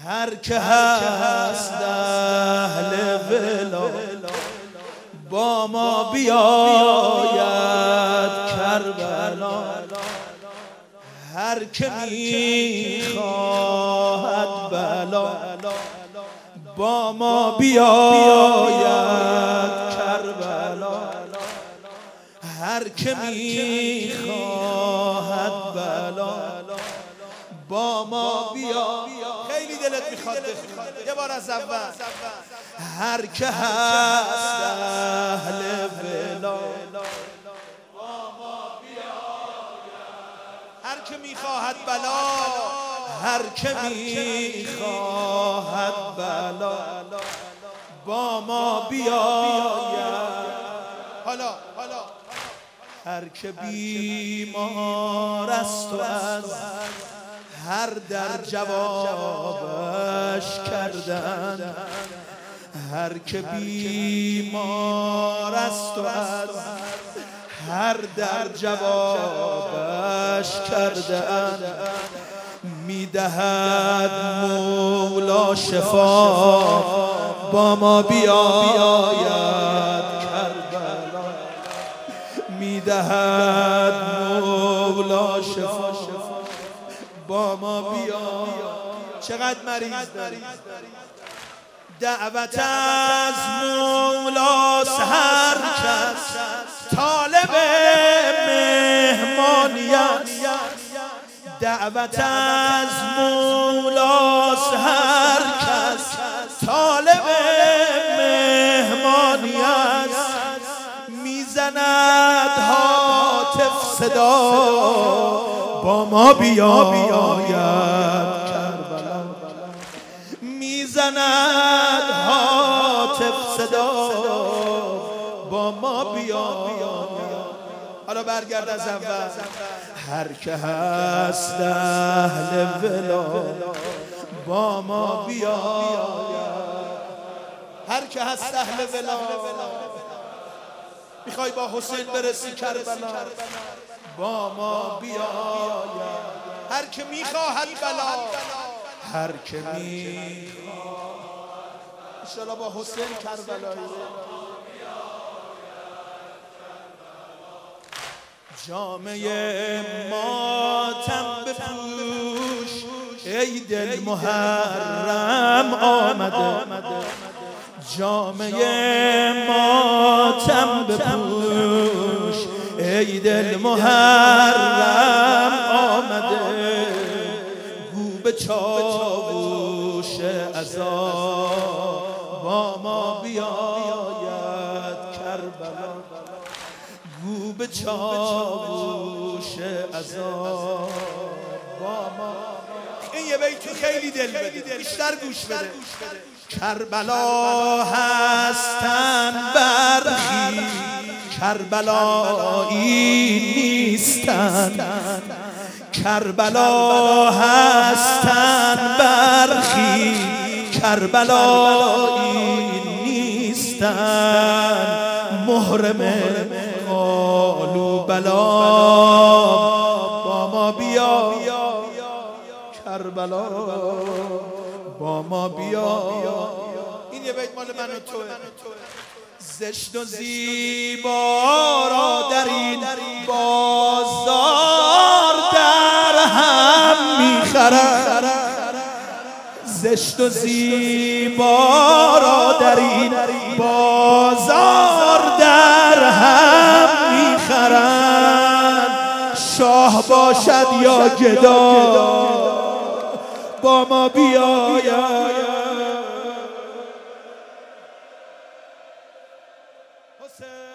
هر که هست اهل ولا با ما بیاید کربلا. هر که میخواهد بلا با ما بیاید کربلا. هر که میخواهد بلا با ما بیاید. خیلی دلت میخواد بخونی یه بار از اول. هر که هست اهل ولا با ما بیاید. هر که میخواهد بلا، هر که میخواهد بلا با ما بیاید. حالا هر که بیمار است و از هر در جوابش کردن. هر که بیمار است و از هر در جوابش کردن. میدهد مولا شفا با ما بیاید کربلا. میدهد مولا شفا با ما بیاید. چقدر مریض داریم. دعوت از مولاست هر کس طالب مهمانی است. دعوت از مولاست هر کس طالب مهمانی است. میزند هاتف صدا با ما بیاید کربلا. میزند هاتف صدا با ما بیاید. حالا برگرد از اول. هر که هست اهل ولا با ما بیاید. هر که هست اهل ولا میخوای با حسین برسی کربلا با ما بیاید. هر که میخواهد بلا، هر که میخواهد انشالله با حسین کربلایی. جامعه ماتم بپوش ای دل محرم آمده. جامعه ماتم بپوش ای دل محرم آمده. گو به چاووش عذاب با ما بیاید کربلا. گو به چاووش عذاب با ما. این یه بیت خیلی دل بده، بیشتر گوش بده. کربلا هستن برخی کربلایی نیستن. کربلا هستن برخی کربلایی نیستن. محرم قالوا بلا با ما بیا کربلا با ما بیا. این یه بیت مال من و توه. زشت و زیبا را در این بازار در هم میخرن. زشت و زیبا را در این بازار در هم میخرن. شاه باشد یا گدا با ما بیاید. حسین